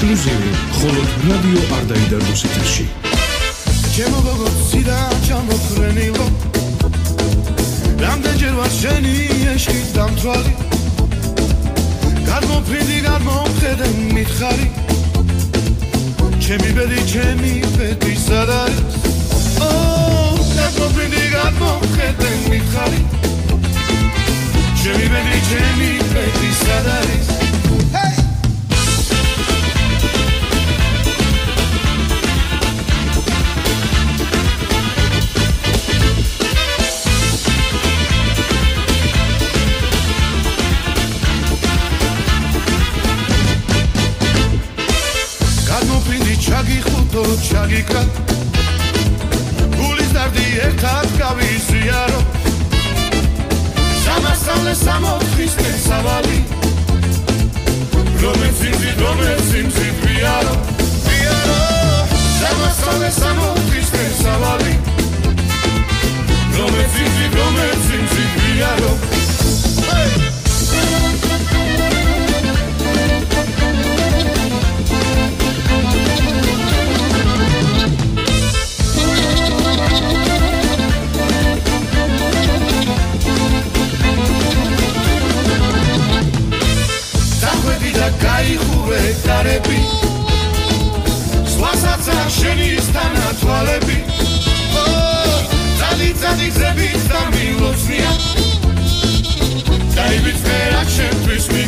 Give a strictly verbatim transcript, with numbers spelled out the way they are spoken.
ექსკლუზივი მხოლოდ რადიო არდაიდარდოს ეთერში. ჩემო გოგო ციდა ჩამოფრენილო რამდენჯერ ვარ შენი ეშკი დამთვალი გადმოფრინდი გადმომხედე მითხარი ჩემი ბედი ჩემი ბედი სად არის ო გადმოფრინდი გადმომხედე მითხარი ჩემი ბედი ჩემი ბედი სად არის ჩაგიკრა გულის დარდი ერთად გავიზიარო სამასწავლე სამოთხისკენ სავალი რომელიც იმზით რომელიც იმზით ვიარო ვიარო სამასწავლე სამოთხისკენ სავალი რომელიც იმზით რომელიც იმზით ვიარო გაიხურე გარები სვასაც შენი სტანათვალები ო ძალი ძალი ძები და მილოცნია დაიბიძე რა ჩემთვის